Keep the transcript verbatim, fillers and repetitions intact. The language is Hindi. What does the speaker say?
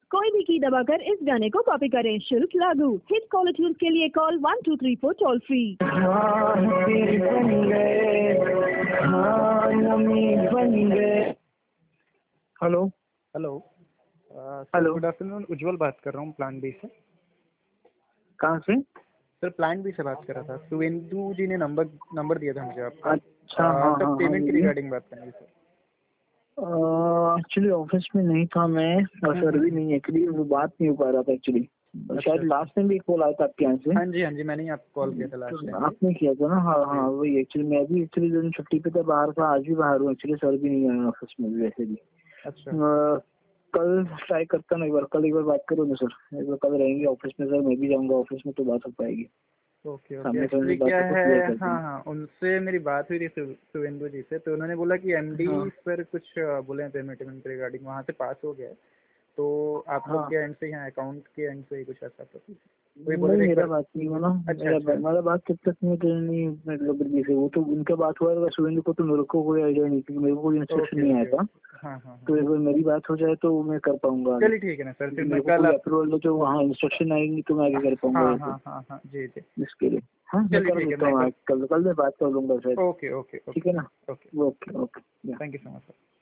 कोई भी की दबाकर इस गाने को कॉपी करें। शुल्क लागू। हिट कॉलर ट्यून्स के लिए call one two three four toll free. Hello hello hello good afternoon, Ujjwal बात कर रहा हूँ प्लान बी से। कहाँ से? सर प्लान बी से बात कर रहा था। सुवेंदु जी ने नंबर नंबर दिया था मुझे आपका। अच्छा हाँ सर हाँ पेमेंट की हाँ रिगार्डिंग बात करनी सर। एक्चुअली ऑफिस में नहीं था मैं और सर भी नहीं, एक्चुअली वो बात नहीं हो पा रहा था एक्चुअली। शायद लास्ट टाइम भी कॉल आया था आपके यहाँ से। हाँ जी हाँ जी, मैंने ही आपको कॉल किया था लास्ट टाइम। आपने किया था ना? हाँ हाँ वही। एक्चुअली मैं भी एक्चुअली दिन छुट्टी पे था, बाहर था, आज भी बाहर हूँ एक्चुअली। सर भी नहीं आए ऑफिस में भी वैसे भी। अच्छा अ, कल ट्राई करता ना एक बार, कल एक बार बात करो ना सर। एक बार कल रहेंगे ऑफिस में सर, मैं भी जाऊँगा ऑफिस में तो बात हो पाएगी। Okay okay. सामने एक्चुअली सामने बात क्या हो तो है, क्लियर करते हाँ हैं। हाँ उनसे मेरी बात हुई थी सु- सुवेंदु जी से, तो उन्होंने बोला कि एमडी हाँ सर कुछ अ, बोले हैं पेमेंट वेमेंट रिगार्डिंग, वहाँ से पास हो गया है। तो आप लोग हाँ के एंड से यहाँ अकाउंट के एंड से ही कुछ ऐसा तो वही बोल नहीं, रहे एक मेरा बार। बात नहीं हुआ ना। अच्छा मेरा अच्छा। मेरा बात तब तक नहीं तो नहीं मतलब जी से, वो तो उनका बात हुआ है सुरेंद्र को, तो मेरे को कोई आइडिया नहीं क्योंकि मेरे को कोई इंस्ट्रक्शन ओके नहीं आया ओके था। ओके। हाँ हाँ तो हाँ। एक बार मेरी बात हो जाए तो मैं कर पाऊंगा आगे, चलिए ठीक है ना सर, फिर क्योंकि मैं मेरे को कल कोई आप। अप्रूवल हो तो वहाँ इंस्ट्रक्शन आएंगी तो मैं आगे कर पाऊंगा हाँ वैसे हाँ हाँ हाँ जी जी। इसके लिए। हाँ मैं चलिए कर ठीक है, देता मैं हूँ कल। आज, कल कल मैं बात कर लूंगा शायद। ओके ओके ठीक है ओके ना? Okay. Okay okay. Thank you so much sir.